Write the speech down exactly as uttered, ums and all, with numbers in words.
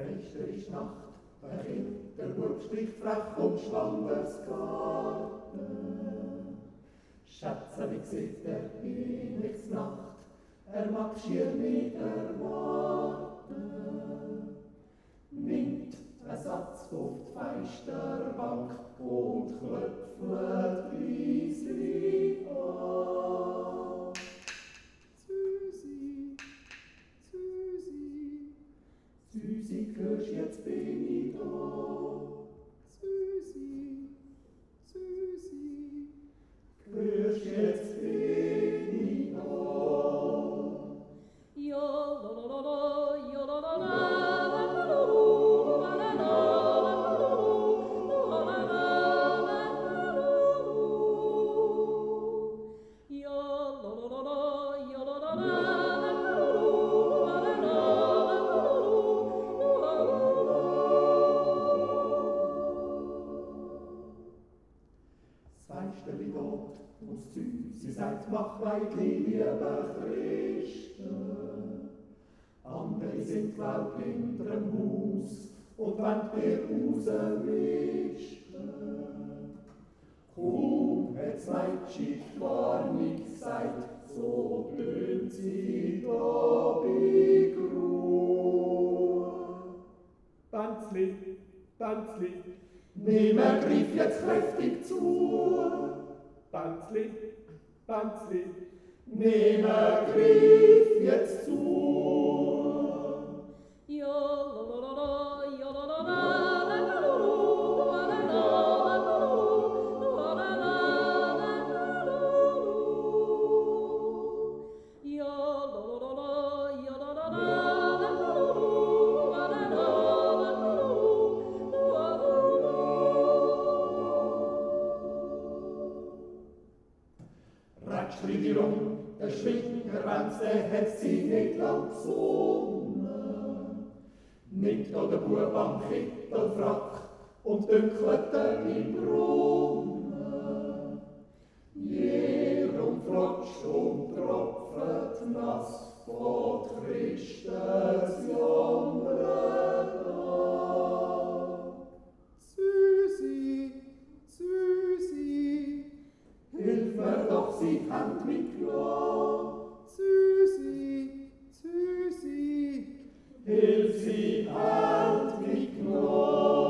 Fenster ist Nacht, ein Kind, der Bub spricht frech um Schwanders Garten. Schätze, wie sieht der Himmelsnacht, er mag schier nicht erwarten. Nimmt ein Satz auf die Fensterbank und klopft leislich an. Süsi, Süsi, Süsi, hörst jetzt bin ich da. Süsi, Süsi, hörst jetzt bin ich da. Ja, la la la la, ja la la la. Sie sagt, mach Weidli, lieber Christen. Andere sind glaub hinterm Haus und wenn wir rauswischen. Kaum hat's Mädchen gar nicht gesagt, so tönt sie da bei Gruhe. Banzli, Banzli, nimm er griff jetzt kräftig zu. Banzli, Banzli, nimm er griff jetzt zu. Ja, la la la la, ja la la la. Der Schwingerwanz, der hat sie nicht lang gesungen. Nimmt da der Bub am Kittelfrack und dünkelt er im Brunnen. Jedem frotscht und tropft nass von Christus Jammern an. Süsi, Süsi, hilf mir doch, sie Hand mit Glas. Süsi, Süsi, hilf sie Hand mit Glas.